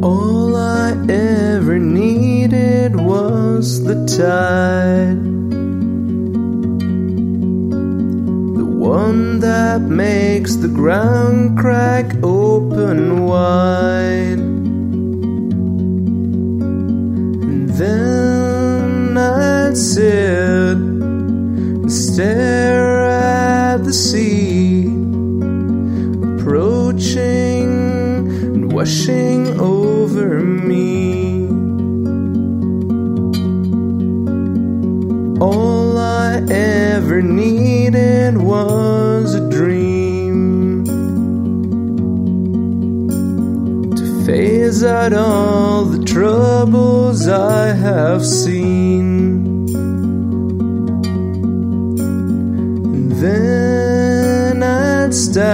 All I ever needed was the tide, the one that makes the ground crack open wide. And then I'd sit and stare at the sea, approaching and washing over me. All I ever needed was a dream to phase out all the troubles I have seen. And then I'd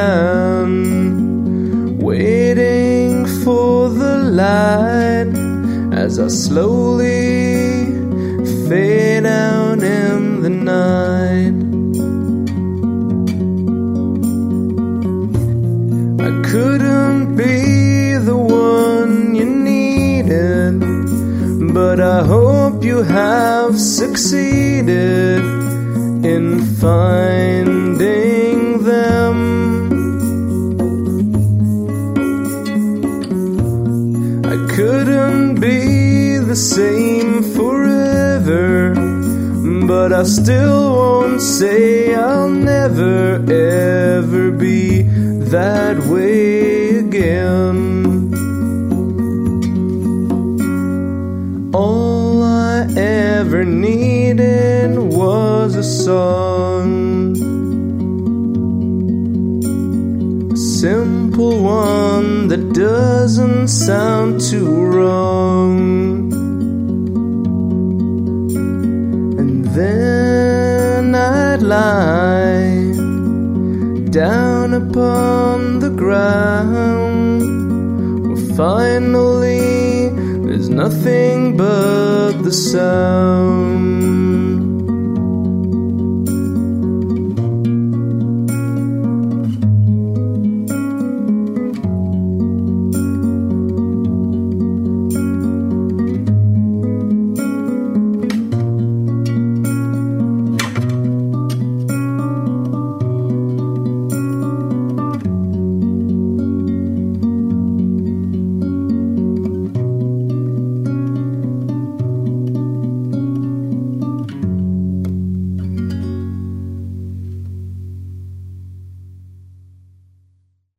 stand waiting for the light as I slowly fade out in the night. I couldn't be the one you needed, but I hope you have succeeded in finding them. I couldn't be the same forever, but I still won't say I'll never ever be that way again. All I ever needed was a song, a simple one that doesn't sound too wrong. And then I'd lie down upon the ground, where finally there's nothing but the sound.